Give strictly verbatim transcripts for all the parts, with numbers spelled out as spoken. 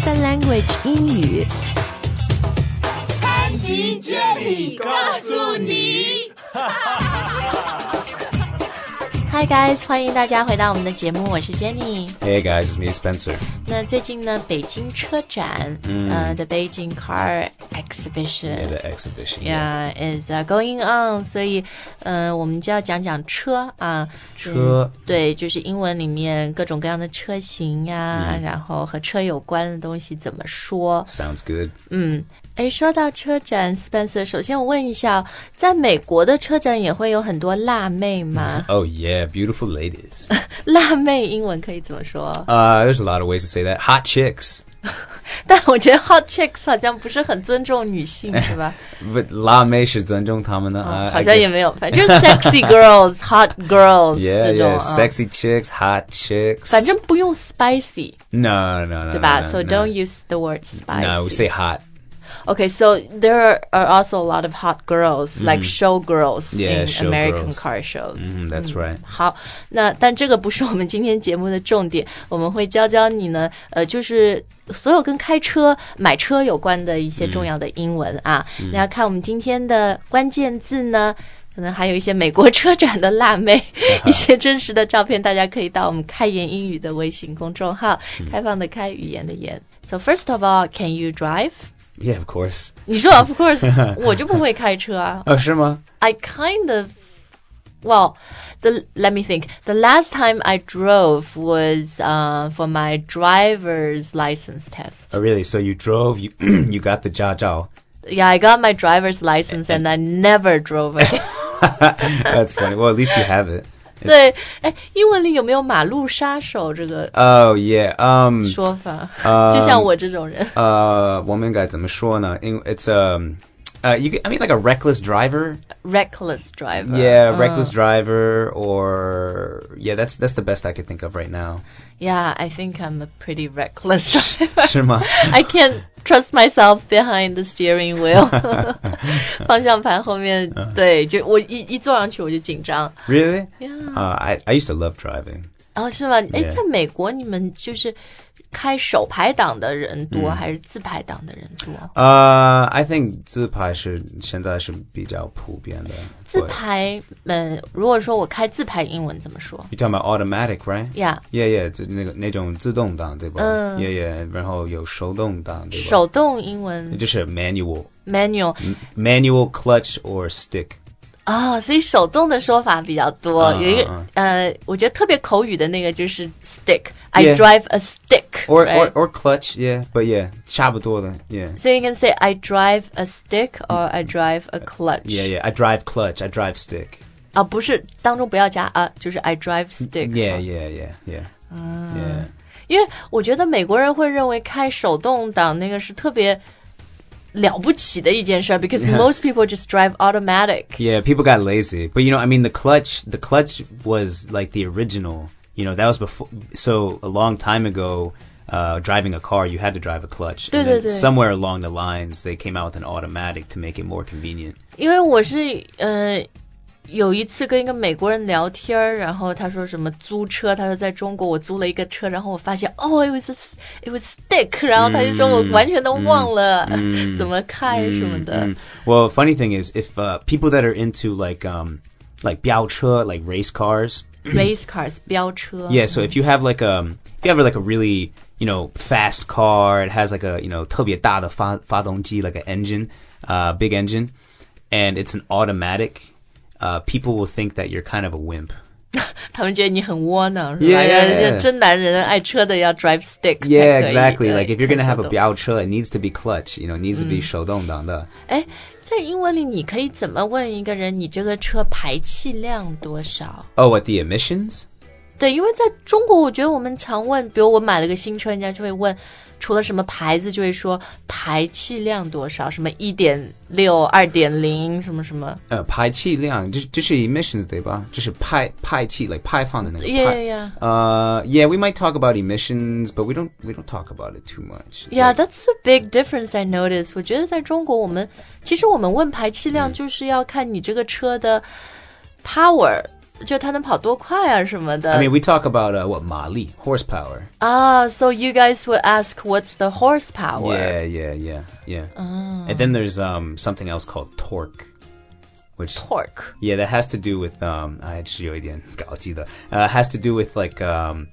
Spoken Language 英语。 潘吉接力告诉你。 Hi guys， 欢迎大家回到我们的节目，我是 Jenny。Hey guys, it's me Spencer。 那最近呢，北京车展，嗯、uh, ，the Beijing Car Exhibition，yeah, the exhibition, yeah, is、uh, going on， 所以，呃，我们就要讲讲车啊， 车、 嗯，对，就是英文里面各种各样的车型呀、嗯，然后和车有关的东西怎么说 ？Sounds good。 嗯。诶，说到车展 ，Spencer， 首先我问一下，在美国的车展也会有很多辣妹吗 ？Oh yeah, beautiful ladies 。 辣妹英文可以怎么说？ Uh, there's a lot of ways to say that. Hot chicks. 但我觉得 hot chicks 好像不是很尊重女性，是吧？ But 辣妹是尊重她们的、 哦、好像也没有，反正就是 sexy girls, hot girls yeah, 这种、 yeah, sexy chicks, hot chicks. 反正不用 spicy. No, no, no. 对吧 no, no, ？So no. don't use the word spicy. No, we say hot.Okay, so there are also a lot of hot girls, like、mm. show girls yeah, in show American girls. car shows. Mm, that's right. 嗯、好，那但这个不是我们今天节目的重点，我们会教教你呢，呃，就是所有跟开车、买车有关的一些重要的英文、mm. 啊。 Mm. 那要看我们今天的关键字呢。可能还有一些美国车展的辣妹， uh-huh. 一些真实的照片，大家可以到我们开言英语的微信公众号， mm. 开放的开，语言的言。So first of all, can you drive?Yeah, of course. 你说 of course 我就不会开车啊。 哦，是吗？ I kind of, well, the, let me think. The last time I drove was uh, for my driver's license test. Oh, really? So you drove, you, you got the 驾照. Yeah, I got my driver's license and I never drove again. That's funny. Well, at least you have it. 对，哎，英文里有没有马路杀手这个 ？Oh yeah, um 说法， uh, 就像我这种人。 呃，我们该怎么说呢？因 it's um, uh, you I mean like a reckless driver. Reckless driver. Yeah, uh. reckless driver, or yeah, that's that's the best I could think of right now. Yeah, I think I'm a pretty reckless driver. 是吗 I can't trust myself behind the steering wheel. 方向盘后面， uh. 对，就我一一坐上去我就紧张。 Really? Yeah. Uh, I I used to love driving. 哦，是吗？哎，在美国你们就是开手排档的人多、嗯、还是自排档的人多？ 呃、uh, ，I think 自排是现在是比较普遍的。 自排，呃，如果说我开自排，英文怎么说 ？You're talking about automatic, right? Yeah. Yeah, yeah， 就那个那种自动挡，对吧？嗯。Yeah, yeah， 然后有手动挡，对吧？ 手动英文就是 manual。Manual。Manual clutch or stick。 啊、哦，所以手动的说法比较多。Uh, 有一个、uh, 呃，我觉得特别口语的那个就是 stick。I yeah. drive a stick. Or, right? or or clutch, yeah, but yeah, 差不多的 yeah. So you can say I drive a stick or I drive a clutch. Yeah, yeah, I drive clutch, I drive stick. 啊，不是当中不要加啊，就是 I drive stick. Yeah, yeah, yeah, yeah. 嗯 yeah. 因为我觉得美国人会认为开手动挡那个是特别了不起的一件事 because yeah. most people just drive automatic. Yeah, people got lazy. But you know, I mean the clutch, the clutch was like the original, you know, that was before, so a long time ago, uh, driving a car, you had to drive a clutch. 对对对 And then somewhere along the lines, they came out with an automatic to make it more convenient. 因為我是呃有一次跟一个美国人聊天，然后他说什么租车，他说在中国我租了一个车，然后我发现哦 it was a, it was stick， 然后他就说我完全都忘了、嗯、怎么开什么的、嗯嗯、 Well, funny thing is if uh, people that are into like um like 飙车 like race cars race cars 飙车 Yeah, so if you have like a if you have like a really you know fast car, it has like a you know 特别大的发发动机 like an engine uh big engine and it's an automatic,Uh, people will think that you're kind of a wimp. 他们觉得你很窝囊，是吧？ Yeah, yeah, yeah. 真男人爱车的要 drive stick. Yeah, exactly. Like if you're going to have a 飙车, it needs to be clutch. You know, it needs to be 手动挡的。 哎，在英文里你可以怎么问一个人你这个车排气量多少？ Oh, what, the emissions? 对，因为在中国我觉得我们常问，比如我买了个新车，人家就会问除了什么牌子就会说排气量多少，什么 一点六 二点零 什么什么。 呃，排气量就是就是 emissions 对吧？就是排排气 like 排放的那个。 Yeah, yeah. Uh, yeah, we might talk about emissions, but we don't we don't talk about it too much. Yeah, like, that's a big difference I noticed. 我觉得在中国我们其实我们问排气量就是要看你这个车的 power。 就它能跑多快啊什么的。 I mean, we talk about uh, what 马力 horsepower. Ah, so you guys would ask what's the horsepower? Yeah, yeah, yeah, yeah. Oh. And then there's um something else called torque, which Torque. yeah, that has to do with um 哎，是有一点搞记的. Uh, has to do with like um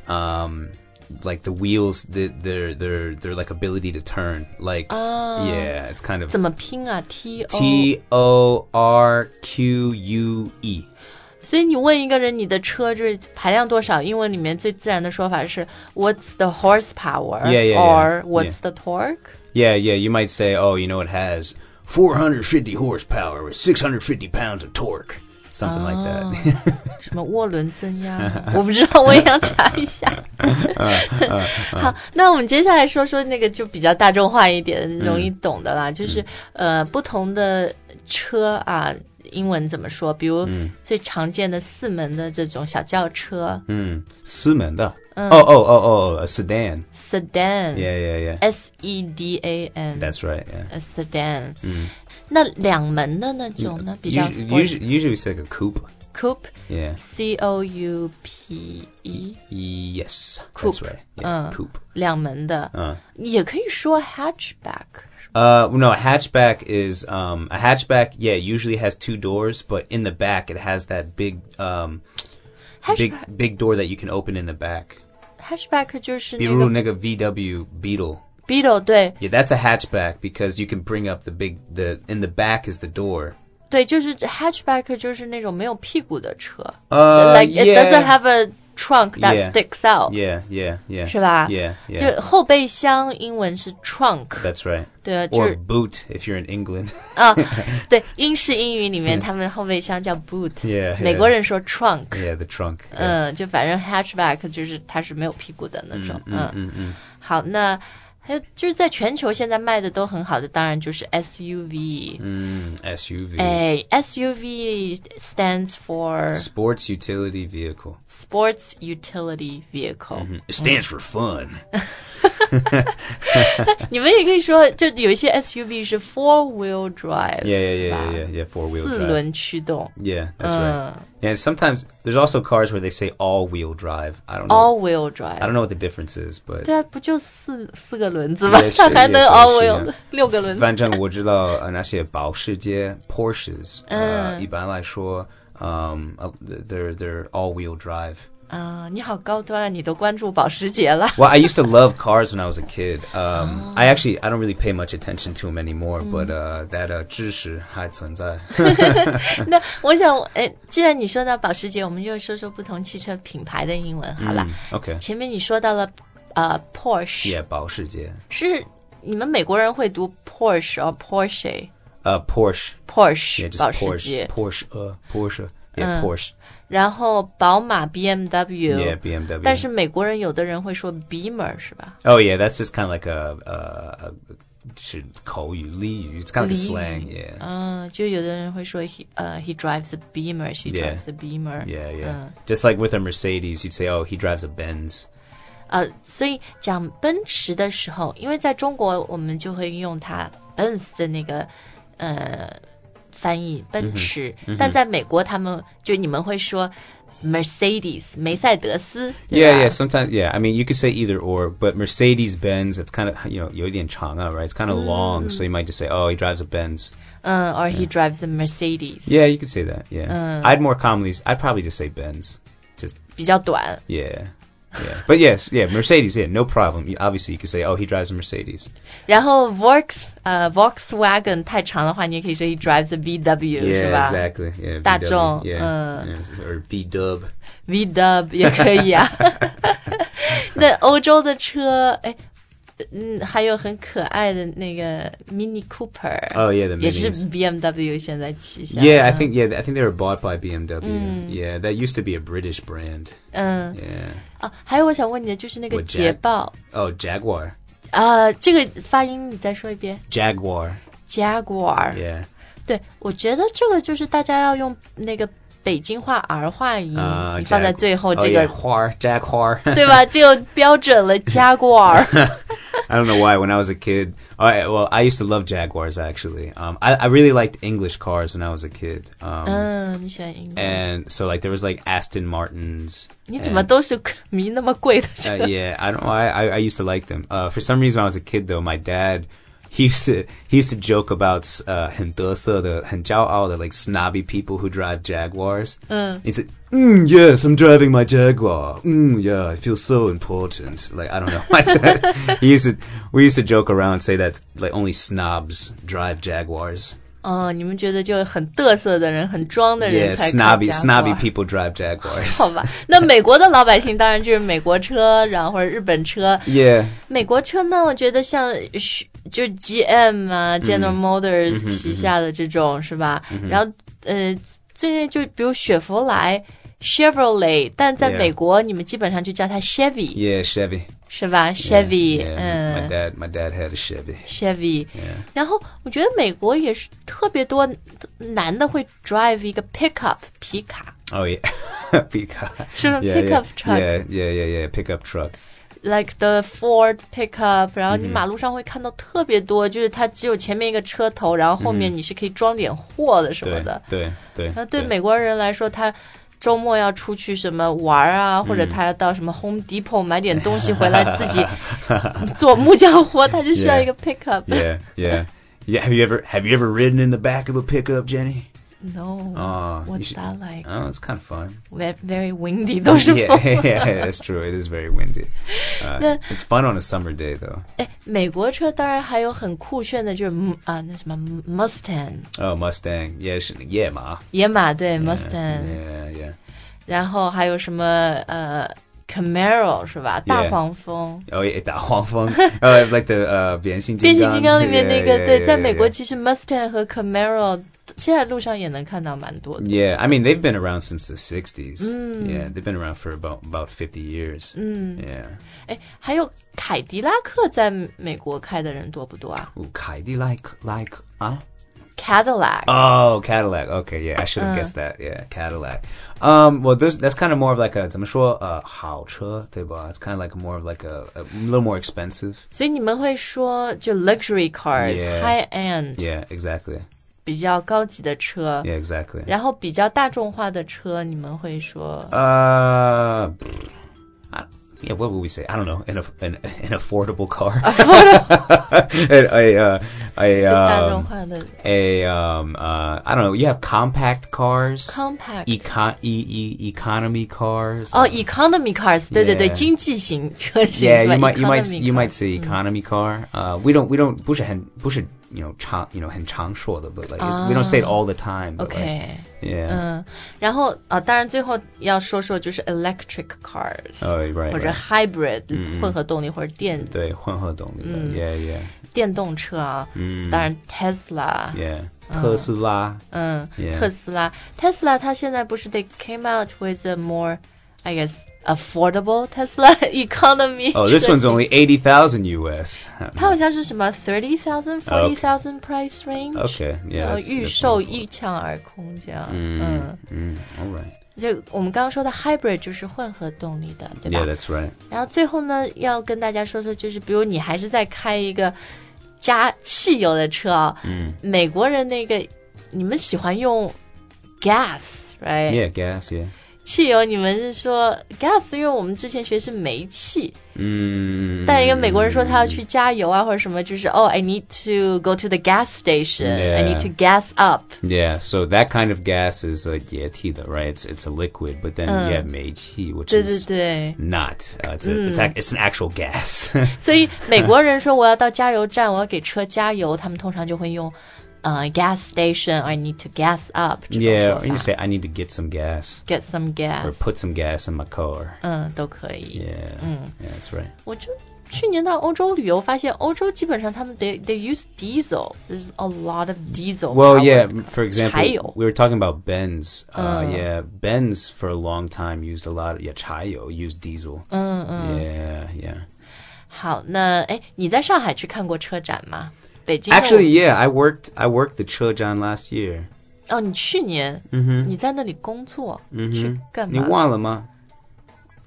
um like the wheels, the, their their their like ability to turn. Like Oh. yeah, it's kind of 怎么拼啊 ？T O T O R Q U E. 所以你问一个人你的车就是排量多少，英文里面最自然的说法是 What's the horsepower? Yeah, yeah, or yeah. What's Yeah. the torque? Yeah, yeah, you might say, oh, you know, it has four hundred fifty horsepower with six hundred fifty pounds of torque. Something like that. 什么涡轮增压？我不知道，我也要查一下。好，那我们接下来说说那个就比较大众化一点、容易懂的啦，就是呃不同的车啊，英文怎么说？比如最常见的四门的这种小轿车。 嗯，四门的。 嗯 Oh, oh, oh, oh, a sedan. Sedan. Yeah, yeah, yeah. S E D A N. That's right, yeah. A sedan. 嗯， 那两门的那种呢？比较 Usually, usually it's like a coupe. coupe. Yeah. C O U P E. Yes, Coupe. that's right. Yeah, 嗯 coupe. 两门的。 嗯也可以说 hatchback. Uh, no, a hatchback is um a hatchback. Yeah, usually has two doors, but in the back it has that big um big Hatchback big door that you can open in the back. hatchback 就是比那个如那个 V W Beetle. Beetle 对 Yeah, that's a hatchback because you can bring up the big the in the back is the door. 对，就是 hatchback 就是那种没有屁股的车。 Uh, like it yeah. doesn't have a trunk that Yeah. sticks out. Yeah, yeah, yeah. 是吧 Yeah, yeah. 就后备箱英文是 trunk. That's right. 对啊，就 Or 是 boot if you're in England. 啊，对，英式英语里面他们后备箱叫 boot， Yeah, yeah. 美国人说 trunk， Yeah, the trunk. Yeah. 嗯，就反正 hatchback 就是它是没有屁股的那种，嗯嗯嗯。 好，那还有就是在全球现在卖的都很好的，当然就是 S U V。 嗯 S U V. 哎 ，S U V stands for Sports utility vehicle. Sports Utility Vehicle。 It stands for fun. 你们也可以说，就有一些 S U V 是 four wheel drive。 Yeah, yeah, yeah, 是吧 yeah, yeah, four wheel 四 drive. 轮驱动。 Yeah, that's 嗯 right. And sometimes there's also cars where they say all-wheel drive. I don't know. All wheel drive。 I don't know what the difference is, but 对啊，不就四四个轮子吗？ 也是它还能也 all 是 wheel 六个轮子。 反正我知道呃那些保时捷 Porsches 呃嗯一般来说 um uh, they're they're all-wheel drive. 啊，你好高端啊！你都关注保时捷了。 Well, I used to love cars when I was a kid. Um, I actually I don't really pay much attention to them anymore, but uh, that uh, 知识还存在。 那我想，哎，既然你说到保时捷，我们就说说不同汽车品牌的英文好了。 嗯 OK 前面你说到了呃 Porsche， Yeah, 保时捷。 是你们美国人会读 Porsche 或 Porsche？ Uh, Porsche. Porsche Yeah, just 保时 Porsche. 捷。 Porsche. Uh, Porsche. Yeah, 嗯 Porsche. 然后宝马 B M W。 Yeah, B M W. 但是美国人有的人会说 Beamer 是吧？ Oh yeah, that's just kind of like a uh, a 是口语俚语. It's kind of like a slang. 俚语 Yeah. 嗯，就有的人会说 he 呃、uh, he drives a Beamer, she Yeah. drives a Beamer. Yeah, yeah. 嗯 Just like with a Mercedes, you'd say, oh, he drives a Benz. 呃，所以讲奔驰的时候，因为在中国我们就会用它 Benz 的那个呃翻译奔驰， 嗯哼但在美国他们就你们会说 Mercedes 梅赛德斯，对 Yeah, 吧 yeah. Sometimes, yeah. I mean, you could say either or, but Mercedes-Benz, it's kind of, you know, 有一点长啊, right? It's kind of long, so you might just say, oh, he drives a Benz. 嗯 or he drives a Mercedes. Yeah, you could say that. Yeah. Mm. I'd more commonly, I'd probably just say Benz. Just 比较短。 yeah, yeah. But yes, yeah, Mercedes. Yeah, no problem. You, obviously, you could say, oh, he drives a Mercedes. 然后 Volks 呃 Volkswagen 太长的话，你也可以说 he drives a V W， 是 Yeah, 吧 exactly. Yeah, 大 V W, 众 yeah, 嗯 yeah, or V-dub. V W 也可以啊。那欧洲的车，哎，嗯，还有很可爱的那个 Mini Cooper。 Oh, yeah, the 也是 minis. B M W 现在旗下。 Yeah, I think yeah, I think they were bought by B M W. Mm. Yeah, that used to be a British brand. 嗯 Yeah. 啊，还有我想问你的就是那个 What, 捷 Jag- 豹 Oh, Jaguar. 啊，这个发音你再说一遍 Jaguar. ，Jaguar。 Yeah. 对，我觉得这个就是大家要用那个北京话儿化音， Uh, 你放在 Jag- 最后 oh, 这 yeah, 个， Huar, Jaguar. 对吧？这个标准了，Jaguar。 I don't know why. When I was a kid, All right, well, I used to love Jaguars actually. Um, I, I really liked English cars when I was a kid. Um, 嗯，你喜欢英国 and so like there was like Aston Martins. 你怎么都是迷那么贵的车 Uh, yeah, I don't know. I, I I used to like them. Uh, for some reason, when I was a kid, though, my dad he used to he used to joke about uh 很得瑟的、很骄傲的 like snobby people who drive Jaguars. 嗯 He said, mm, "Yes, I'm driving my Jaguar. Mm, yeah, I feel so important." Like I don't know. My dad, he used to we used to joke around and say that like only snobs drive Jaguars. 哦，你们觉得就很嘚瑟的人、很装的 Yeah, 人才开 snobby 甲 snobby 瓜 people drive Jaguars. 好吧，那美国的老百姓当然就是美国车，然后或者日本车。 Yeah. 美国车呢，我觉得像就 G M 啊、General 嗯 Motors 嗯哼旗下的这种是吧？ 嗯哼然后呃，这些就比如雪佛兰 Chevrolet， 但在 Yeah 美国你们基本上就叫它 Chevy， Yeah, Chevy. 是吧 ？Chevy， Yeah, yeah. 嗯 My dad, my dad had a Chevy. Chevy。 Yeah. 然后我觉得美国也是特别多男的会 drive 一个 pickup 皮卡， Oh yeah, pickup. 是吧 Yeah, pickup yeah. truck Yeah, yeah, yeah, yeah. Pickup truck. like the Ford pickup， 然后你嗯哼马路上会看到特别多，就是它只有前面一个车头，然后后面你是可以装点货的什么的。 对对对。 那对美国人来说，他周末要出去什么玩啊，或者他要到什么 Home Depot 买点东西回来自己做木匠活，他就需要一个 pickup。 Yeah, yeah. Yeah, have you ever have you ever ridden in the back of a pickup, Jenny? No, Oh, you what's should- that like? Oh, it's kind of fun. Very, very windy， 都是 Yeah, 风。 yeah, that's true. It is very windy. Uh, 那 it's fun on a summer day, though. 哎，美国车当然还有很酷炫的，就是嗯啊那什么 Mustang Oh, Mustang. Yeah, 是野马。 野马，对 Yeah, Mustang， Yeah, yeah. 然后还有什么呃 Camaro 是吧？ Yeah 大黄蜂。 Oh, yeah, 大黄蜂. Oh, like the uh, 变形金刚。 变形金刚里面那个 Yeah, yeah, 对， yeah, 在美国 yeah. 其实 Mustang 和 Camaro 现在路上也能看到蛮多的。 Yeah, I mean they've been around since the sixties. Mm. Yeah, they've been around for about about fifty years. 嗯， Yeah. 哎，还有凯迪拉克在美国开的人多不多啊 Ooh, Cadillac, like, huh? ？Cadillac， Oh, Cadillac. Okay, yeah, I should have Uh. guessed that. Yeah, Cadillac. Um, well, this that's kind of more of like a 怎么说 uh 好车对吧? It's kind of like more of like a, a little more expensive. 所以你们会说就 luxury cars、 Yeah. high end， Yeah, exactly. 比较高级的车。 Yeah, exactly. 然后比较大众化的车，你们会说 Uh, I, yeah, what would we say? I don't know. An an, an affordable car. a a uh, a 就大众 um, 化的 a um uh I don't know. You have compact cars. compact。 Econ e e economy cars. 哦 ，economy cars， 对对对， Yeah. 经济型车型 Yeah, 是吧 you might you might Economy you might cars say 嗯 economy car. Uh, we don't we don't 不是很不是 you know 长 you know 很长说的 but like it's, we don't say it all the time. But like, OK， yeah. 嗯，然后啊，当然最后要说说就是 electric cars， Oh, right. 或者 right. hybrid 嗯混合动力或者电对混合动力的 Mm. Yeah, yeah. 电动车啊， 嗯当然 Tesla， Yeah. 嗯特斯拉。 嗯 Yeah. 特斯拉，Tesla 它现在不是 they came out with a more I guess affordable Tesla economy Oh, this 车 one's 型 only eighty thousand U S. 它好像是什么 thirty thousand forty thousand price range， Okay, yeah. 然后 that's- 预 that's 售 wonderful. 一抢而空这样， 嗯嗯， 嗯 all right. 就我们刚刚说的 hybrid 就是混合动力的，对吧 Yeah, that's right. 然后最后呢，要跟大家说说，就是比如你还是在开一个加汽油的车啊， 嗯美国人那个你们喜欢用 gas，right？ Yeah, gas, yeah. 汽油你们是说 gas， 因为我们之前学是煤气， 嗯但一个美国人说他要去加油啊或者什么，就是哦、oh, I need to go to the gas station，I、 Yeah. need to gas up。 Yeah, so that kind of gas is a 液体的 right? It's, it's a liquid, but then Uh. you have 煤气, which 对对 is 对， not. Uh, it's, a, Mm. it's, ac- it's an actual gas. 所以美国人说我要到加油站，我要给车加油，他们通常就会用呃 gas station，I need to gas up 这种 Yeah, 说 or you 法 say I need to get some gas ，get some or gas， put some gas in my car. 嗯，都可以。 Yeah, 嗯， yeah, that's right. 我就去年到欧洲旅游，发现欧洲基本上他们 they they use diesel，there's a lot of diesel。 Well, yeah, for 柴油 example, we were talking about Benz. Uh, Uh. yeah, Benz for a long time used a lot of, yeah, 柴油 used diesel. 嗯嗯， Yeah, yeah. 好，那哎，你在上海去看过车展吗？北京的 Actually, yeah, I worked, I worked the 车展 last year. 哦，你去年 Mm-hmm. 你在那里工作， Mm-hmm. 去干嘛？ 你忘了吗？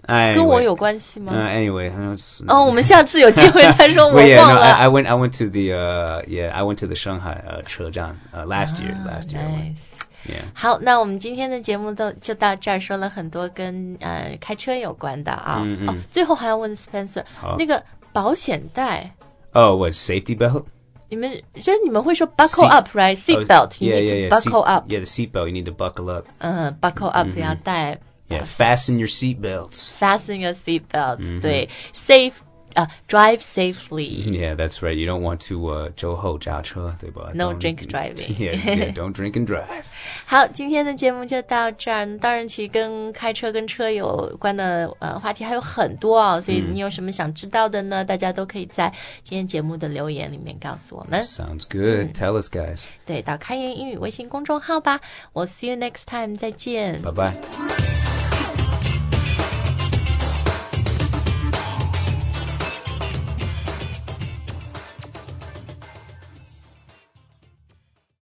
Anyway, 跟我有关系吗？ Uh, anyway, 哦，我们下次有机会再说，我 well, yeah, 忘 no, 了。 I, I went, I went to the, uh, yeah, I went to the Shanghai uh, 车站 uh, last year, last year. I went. Nice. Yeah. 好，那我们今天的节目都就到这儿，说了很多跟呃开车有关的啊。 嗯嗯哦，最后还要问 Spencer， 那个保险带。 Oh, what, safety belt? 你们就是你们会说 buckle up, right? Seat belt. You Yeah, need yeah, yeah. to buckle seat, up. Yeah, the seat belt. You need to buckle up. 嗯 buckle up 要带。 Yeah, fasten your seat belts. Fasten your seat belts. 嗯对 ，safe 啊、drive safely. Yeah, that's right. You don't want to uh, 酒后驾车，对吧？ No Don't- drink driving. Yeah, yeah, don't drink and drive. 好，今天的节目就到这儿。当然，其实跟开车跟车有关的呃话题还有很多啊，所以你有什么想知道的呢？大家都可以在今天节目的留言里面告诉我们。 Sounds good. Tell us, guys. 对，到开言英语微信公众号吧。我 see you next time，再见。 Bye bye.